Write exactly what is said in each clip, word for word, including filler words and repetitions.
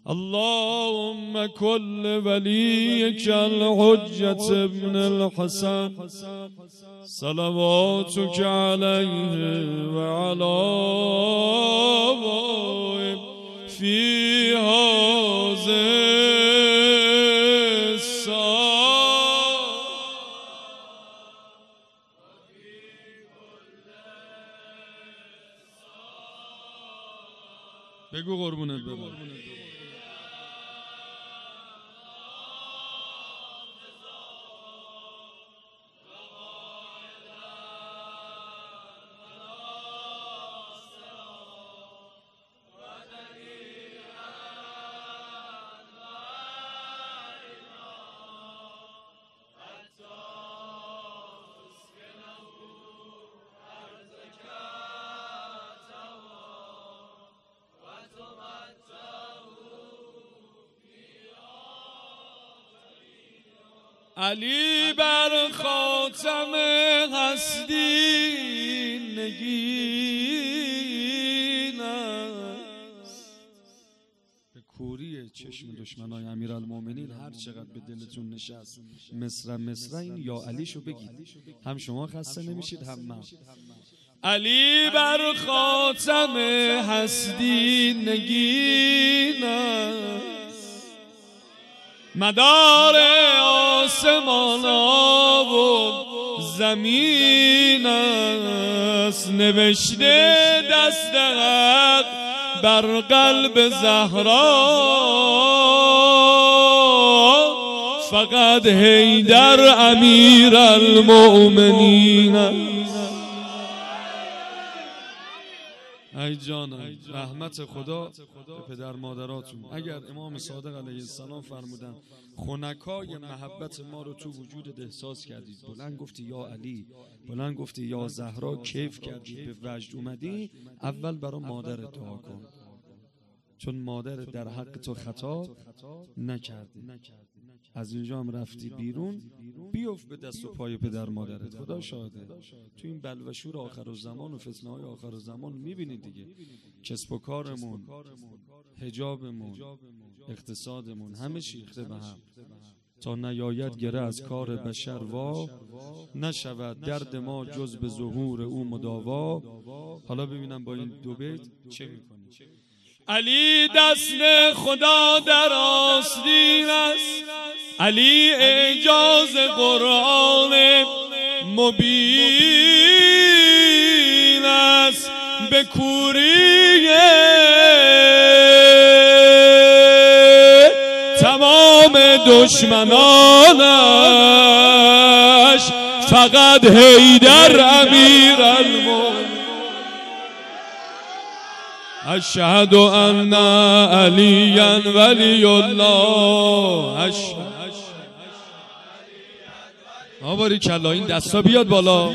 اللهم كل وليك الحجة ابن الحسن صلواتك عليه وعلى آبائه في هذه بگو قربونت برم. علی بر خاتم هستی نگین است. به کوری چشم دشمنای امیرالمومنین هر چقدر به دلتون نشست مصر مصر این یا علیشو بگید، هم شما خسته نمیشید هم من. علی بر خاتم هستی نگین است، مدار آسمان و زمین است. نوشته دست حق بر قلب زهرا، فقط حیدر امیر المؤمنین است. ای جانم، رحمت خدا به پدر مادراتون. اگر امام صادق علیه السلام فرمودن خنکای محبت ما رو تو وجودت احساس کردید، بلند گفتی یا علی، بلند گفتی یا زهرا، کیف کردی، به وجد اومدی، اول برای مادرت دعا کن، چون مادر در حق تو خطا نکردی. از اینجا هم رفتی بیرون، بیفت به دست و پای پدر مادرت. خدا شاهده تو این بلوشور آخر الزمان و فتنه های آخر الزمان میبینید دیگه، کسب و کارمون، حجابمون، اقتصادمون همه شیخته به هم. تا نیاید گره از کار بشر وا، نشود درد ما جز به ظهور او مداوا. حالا ببینم با این دو بیت چه میکنی. علی دست خدا در آستین است، علی اعجاز قرآن مبین است. به کوری تمام دشمنانش، فقط حیدر امیر المؤمنین. اشهد ان علیا ولی الله. آباری کلا این دستا بیاد بالا.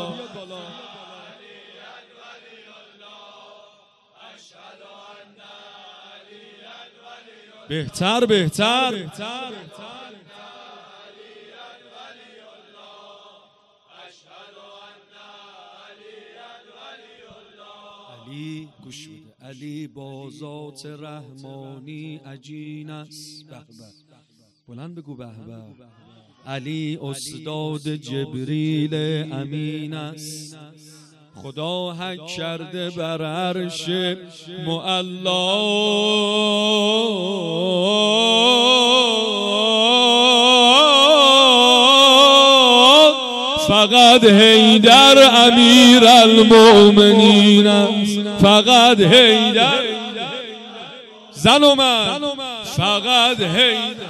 بهتر بهتر علی گوش بده. علی با ذات رحمانی عجین است. به به، بلند بگو به به. علی استاد جبریل امین است، خدا حک کرده بر عرش معلا. فقط حیدر امیر المؤمنین است، فقط حیدر. زن و من فقط حیدر.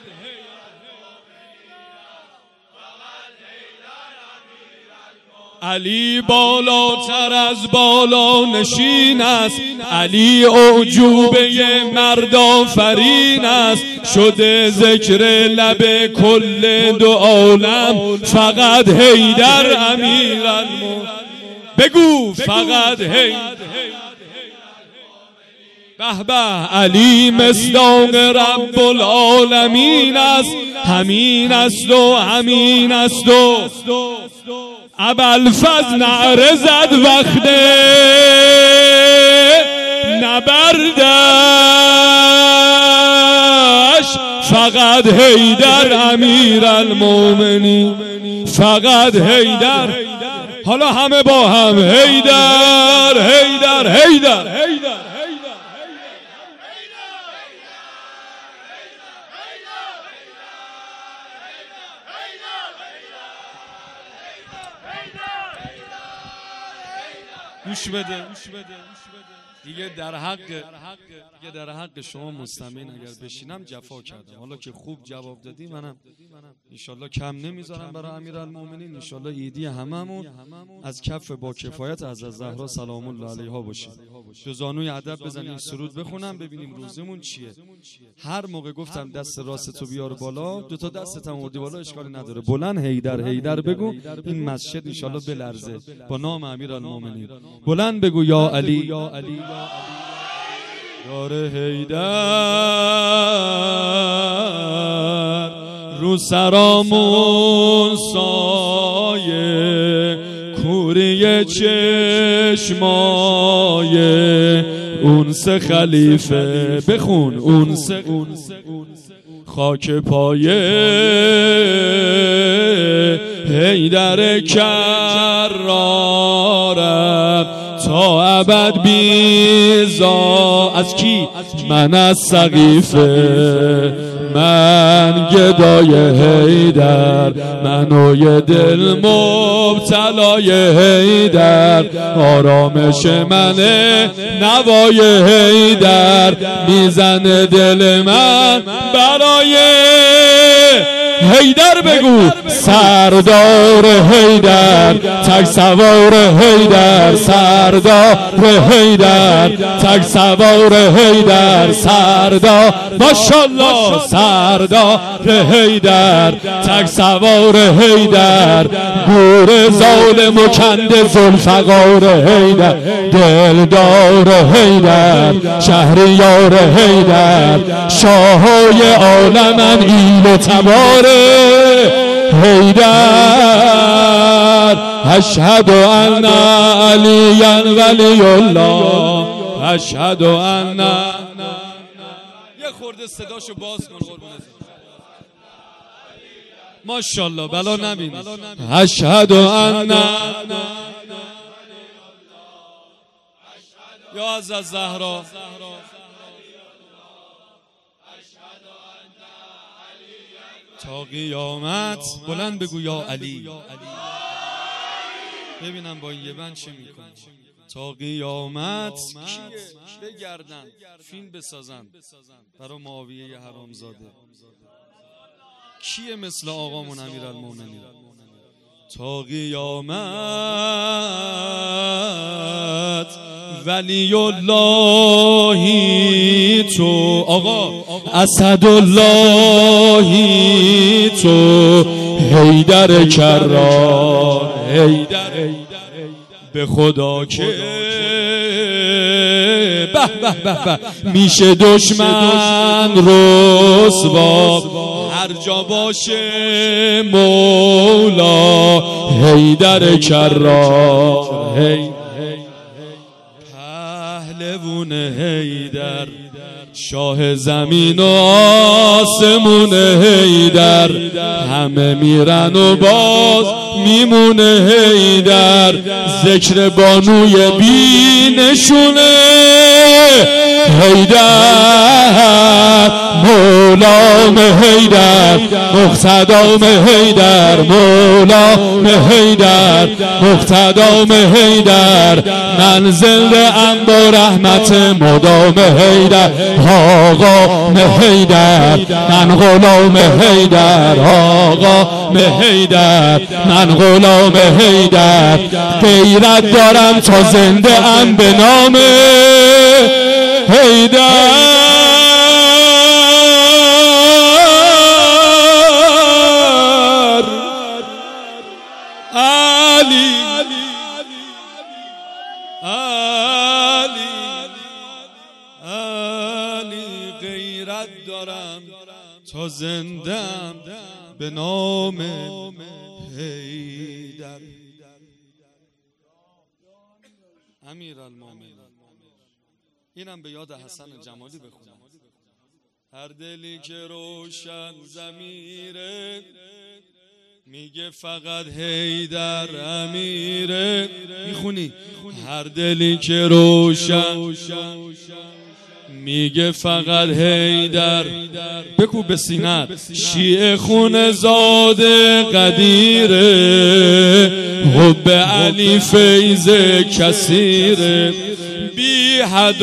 علی بالاتر از بالا نشین است، علی اعجوبه مرد آفرین است. شده ذکر لب کل دو عالم، فقط حیدر امیر المؤمنین. بگو فقط حیدر. به به، علی مصداق رب العالمین است، همین است و همین است و ابوالفضل نعره زد وقت نبردن. فقط حیدر امیرالمومنین، فقط حیدر. حالا همه با هم حیدر حیدر حیدر. گوش بده دیگه، در حق دیگه در حق شما مستمعین اگر بشینم جفا کردم. حالا که خوب جواب دادی منم انشالله کم نمیذارم برای امیرالمومنین. انشالله ایدی هممون از کف با کفایت از زهرا سلام الله علیها باشیم. دو زانوی ادب بزنیم سرود بخونم ببینیم روزمون چیه. هر موقع گفتم دست راست تو بیار بالا، دو تا دستت هم آوردی بالا اشکالی نداره. بلند حیدر حیدر بگو، این مسجد انشالله بلرزه با نام امیرالمومنین. بلند بگو یا علی یا علی یار حیدر، رو سرامون سایه کوری چشمای اون سه خلیفه. بخون اون سه خاک پایه حیدر کرارم تا ابد بیزا. از کی؟ من از سقیفه، من گدای حیدر، منوی دل مبتلای حیدر، آرامش منه نوای حیدر، میزنه دل من برای حیدر. بگو سردار حیدر، تک سوار حیدر، سردار حیدر، تک سوار حیدر، سردار ماشاءالله، سردار حیدر، تک سوار حیدر، گور ظالم و کنده ذوالفقار حیدر، دلدار حیدر، شهریار حیدر، شاهای عالمن ایل و تبار حیدر. اشهد ان علیاً ولی الله، اشهد ان. یه خورده صداشو باز کن قربونت. ماشاءالله بلا نبینی. اشهد ان یا از زهرا تا قیامت. بلند بگو یا علی. ببینم با یه بند چه میکنه. تا قیامت کیه بگردن فیلم بسازن برای معاویه حرامزاده؟ کیه مثل آقامون امیرالمومنین؟ تا قیامت ولی اللهی تو، آقا اسداللهی تو، حیدر کرار حیدر. به خدا که به به به به میشه دشمن رسوا هر جا باشه مولا حیدر کرار. پهلوون حیدر، شاه زمین و آسمون حیدر، همه میرن و باز میمونه حیدر. ذکر بانوی بی نشونه حیدر، مولام حیدر، مقتدام حیدر، مولام حیدر، مقتدام حیدر. من زنده ام با رحمت مدام حیدر، آقا حیدر، من غلام حیدر، آقا حیدر، من غلام حیدر. غیرت دارم تا زنده ام به نام حیدر. علی علی علی، غیرت دارم تا زندم به نام حیدر. امیرالمومنین. اینم به یاد حسن جمالی بخونم. هر دلی که روشن ضمیره میگه فقط حیدر امیره. میخونی؟ هر دلی که روشن میگه فقط حیدر، بکو به سینت، شیعه خون زاده قدیره، حب علی فیض کثیره، بی حد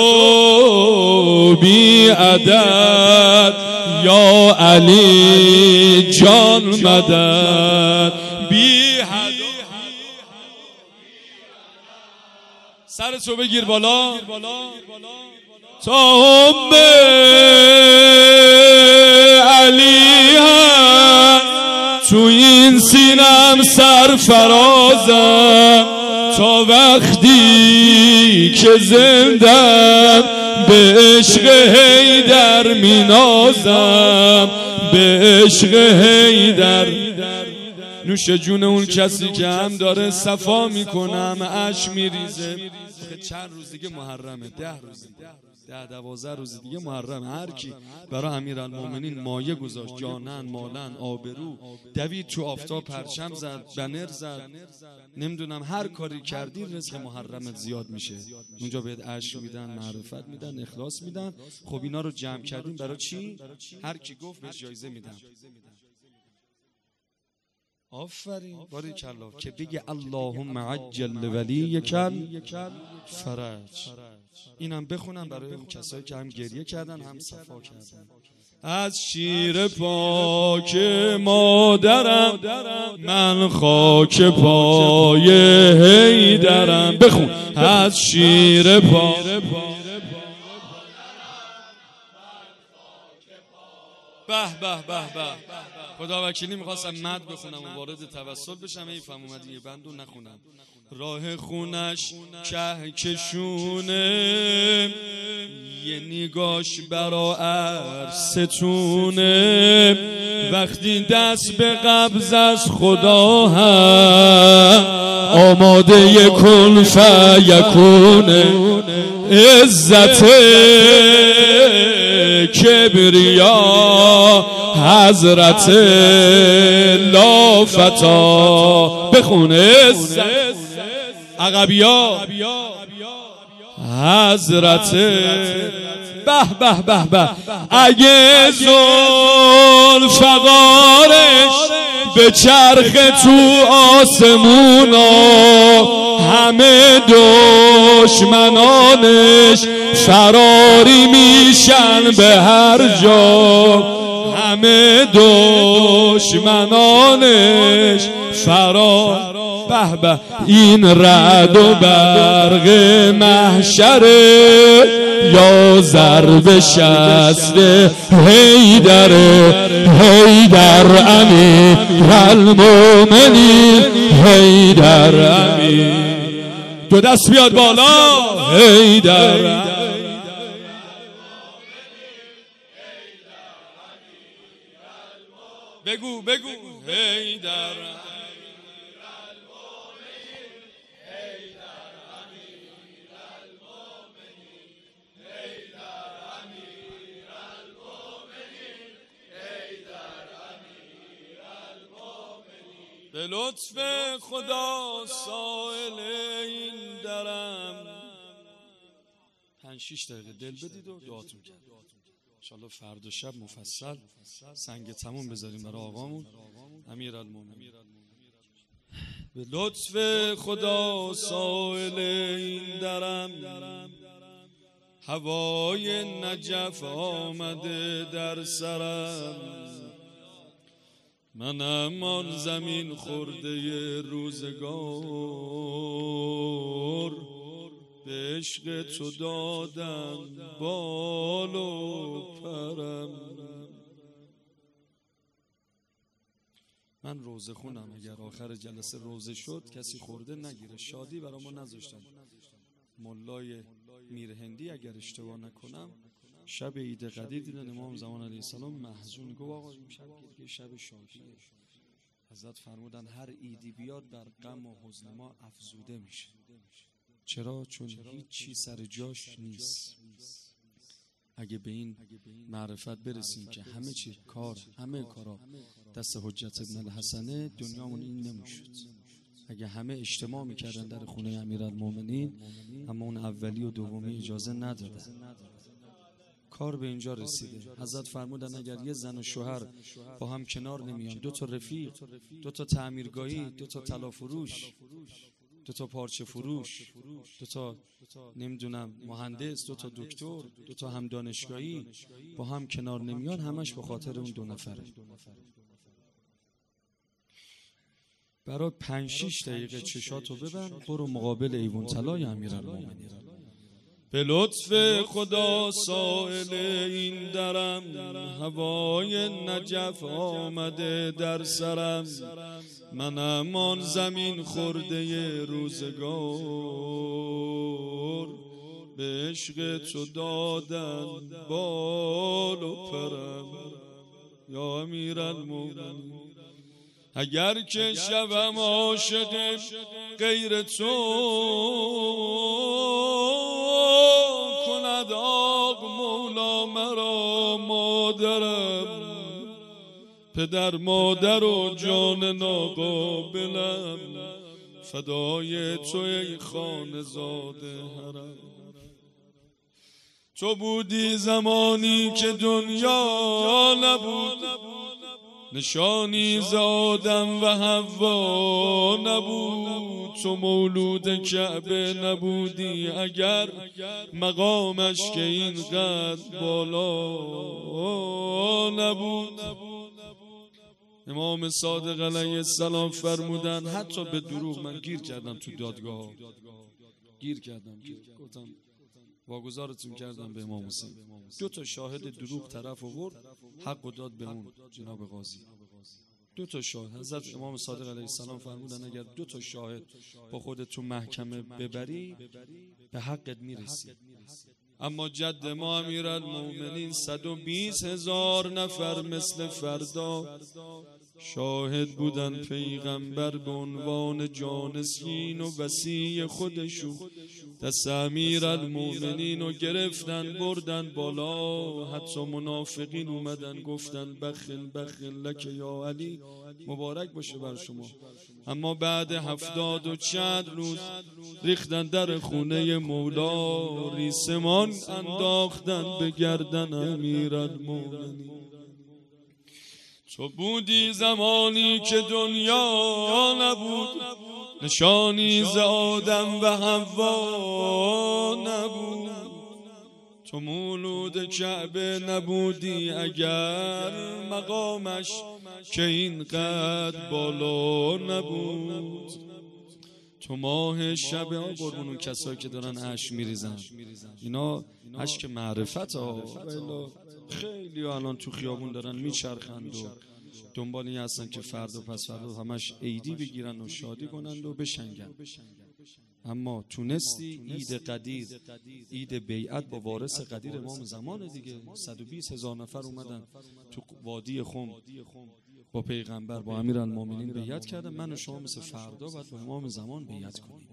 و بی عدد یا علی جان مدد. بی حد سرشو بگیر بالا تا حب علی هست تو این سینم سرفرازم، تا وقتی که زندم به عشق حیدر مینازم، به عشق حیدر. نوش جون اون کسی که هم داره صفا میکنم اش میریزه. چند روز دیگه محرمه، ده روز ده دوازده روز دیگه محرمه. هر کی برای امیرالمومنین مایه گذاشت، جانن مالن آبرو، دوید تو آفتاب پرچم زد، بنر زد، نمیدونم هر کاری کردی، رزق محرمت زیاد میشه. اونجا بهت عشق میدن، معرفت میدن، اخلاص میدن. خب اینا رو جمع کردیم برای چی؟ هر کی گفت بهش جایزه میدم. آفرین، باریکالله. که بگه اللهم عجل ولیک فرج. اینم بخونم برای اون کسایی که هم گریه کردن هم صفا کردن. از شیر پاک مادرم من خاک پای حیدرم. بخون. از شیر پاک به به به به. خدا وکیلی میخواستم مد بخونم و وارد توسل بشم، ای فهم اومدی یه بندو نخونم. راه خونش کهکشونه، یه نگاش برا عرستونه، وقتی دست به قبض از خدا هم آماده کن فیکونه. عزت کبریا حضرت لافتا. بخون. عزت عقبیا حضرت به به به به. اگه ذوالفقارش به چرخ تو آسمونا، همه دشمنانش فراری میشن به هر جا، همه دشمنانش فرار. به به. این رعد و برق محشره یا ضرب شست حیدر، حیدر امیرالمومنین، حیدر امیر. دو دست بیاد بالا. حیدر بگو بگو. حیدر به لطف خدا سائل این درم. پنج شیش دقیقه دل بدید و دعاتون کرد. انشالله فردا شب مفصل سنگ تموم بذاریم برای آقامون امیرالمومنین. به لطف خدا سائل این درم، هوای نجف آمده در سرم، منم آن زمین خورده روزگار، به عشق تو دادم بال و پرم. من روزه خونم، اگر آخر جلسه روزه شد کسی خورده نگیره، شادی برای ما نذاشتن. ملای میرهندی اگر اشتباه نکنم شب عید قدیر دیدن امام زمان علیه السلام محزون، گفت آقا این شب که شب شادیه. حضرت فرمودن هر عیدی بیاد بر غم و حزن ما افزوده میشه. چرا؟ چون هیچ چی سر جاش نیست. اگه به این معرفت برسیم که همه چی کار همه کارا دست حجت ابن الحسنه، دنیامون این نمیشد. اگه همه اجتماع میکردن در خونه امیرالمومنین، اما اون اولی و دومی اجازه ندادن. کار به اینجا رسیده. حضرت فرمودن اگر یه زن و شوهر با هم کنار نمیان، دو تا رفیق، دو تا تعمیرگاهی، دو تا طلا فروش، دو تا پارچه فروش، دو تا نمیدونم مهندس، دو تا دکتر، دو تا هم دانشگاهی با هم کنار نمیان، همش به خاطر اون دو نفره. برای پنج شیش دقیقه چشاتو ببند، برو مقابل ایوان طلای امیرالمومنین. به لطف خدا سائل این درم، هوای نجف آمده در سرم. منم آن زمین خورده روزگار، به عشق تو دادن بال و پرم. یا امیرالمومنین اگر که شبم عاشق غیر تو، کند آق مولا مرا مادرم. پدر مادر و جان ناقابلم، فدای تو ای خانزاده حرم. تو بودی زمانی که دنیا نبود، نشانی ز آدم و حوا نبود. تو مولود کعبه نبودی اگر، مقامش که اینقدر بالا نبود. امام صادق علیه السلام فرمودن حتی به دروغ من گیر کردم تو دادگاه، گیر کردم، گفتم واگذارتون کردم به امام حسین. دو تا شاهد دروغ طرف آورد، حق و داد به اون جناب قاضی. دو تا شاهد. حضرت امام صادق علیه السلام فرمودن اگر دو تا شاهد با خودت تو محکمه ببری، به حقت میرسی. اما جد ما امیرالمومنین صد و بیست هزار نفر مثل فردا شاهد بودن پیغمبر به عنوان جانشین و وصی خودشون دست امیرالمومنین رو گرفتن بردن بالا. حتی منافقین اومدن گفتن بخل بخل لک یا علی، مبارک باشه بر شما. اما بعد هفتاد و چند روز ریختن در خونه مولا، ریسمان انداختن به گردن امیرالمومنین. تو بودی زمانی که دنیا نبود، نشانی ز آدم و حوا نبود. تو مولود کعبه نبودی اگر، مقامش که اینقدر بالا نبود. تو ماه شب قربون اون کسایی که دارن اشک میریزن، اینا اشک معرفت ها. خیلی الان تو خیابون دارن میچرخند و دنبال این هستن که فردا پس فردا همش عیدی بگیرن و شادی کنند و بشنگن. اما تونستی عید قدیر، عید بیعت با وارث قدیر امام زمان دیگه، صد و بیست هزار نفر اومدن تو وادی خم با پیغمبر با امیرالمومنین بیعت کردن. من و شما مثل فردا باید با امام زمان بیعت کنیم.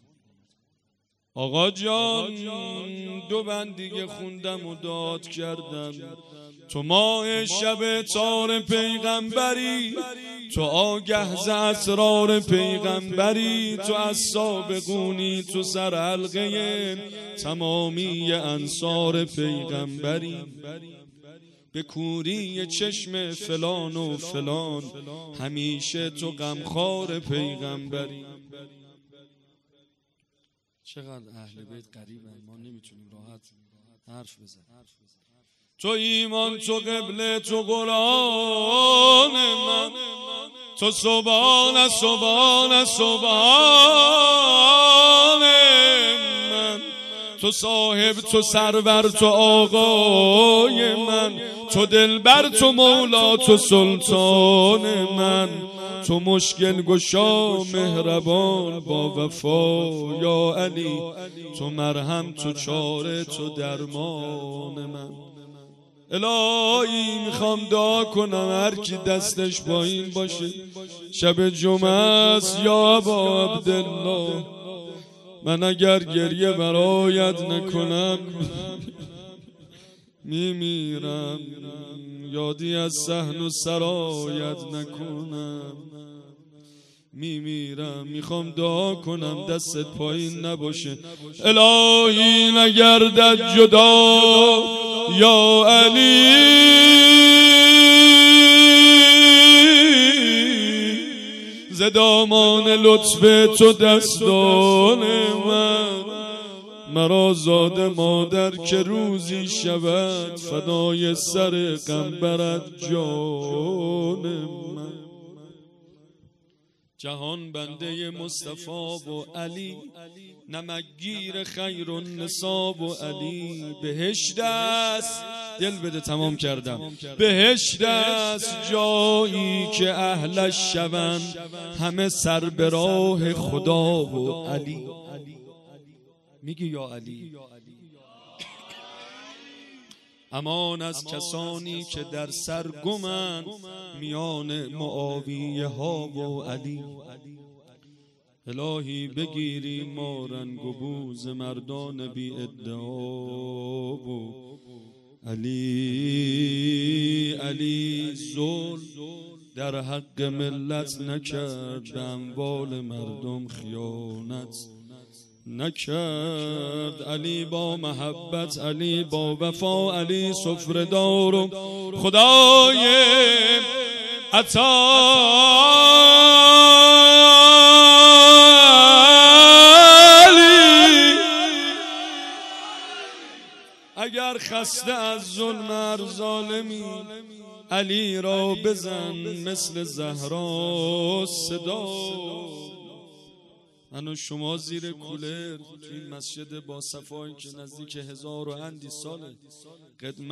آقا جان دو بند دیگه خوندم و داد کردم. تو ماه شب تار پیغمبری، تو آگه ز اسرار پیغمبری، تو از سابقونی، تو سر حلقه تمامی انصار پیغمبری. به کوری چشم فلان و فلان، همیشه تو غمخوار پیغمبری. چقدر اهل بیت غریبن، ما نمیتونیم راحت حرف بزنیم. تو ایمان، تو قبله، تو قرآن من، تو سبحان سبحان سبحان من، تو صاحب، تو سرور، تو آقای من، تو دلبر، تو مولا، تو سلطان من، تو مشکل گشا مهربان با وفا. یا علی تو مرهم، تو چاره، تو درمان من. الهی میخوام دعا کنم هر کی دستش پایین باشه، شب جمعه است یا ابا عبدالله، من اگر گریه برایت نکنم میمیرم یادی از صحن و سرایت نکنم، میمیرم میخوام دعا کنم دستت پایین نباشه، الهی نگردد جدا یا علی، ز دامان لطف تو دستان من، مرا زاد مادر که روزی شود فدای سر قنبرت جان من. جهان بنده مصطفی و علی، نمکگیر خیر النسا و علی، بهشت است دل بده تمام کردم، بهشت است جایی که اهلش شوند همه سر به راه خدا و علی. میگی یا علی. امان از کسانی که در سرگمند میان معاویه ها و علی، الهی بگیری ما رنگ و بوز مردان بی ادعا و علی. علی ظلم در حق ملت نکرد، به اموال مردم خیانت نکرد. علی با محبت، علی با وفا، علی سفره‌دار و خدای عطا. اگر خسته از ظلم هر ظالمی، علی را بزن مثل زهرا صدا. من و شما زیر کولر تو این مسجد با صفایی که نزدیک هزار و اندی ساله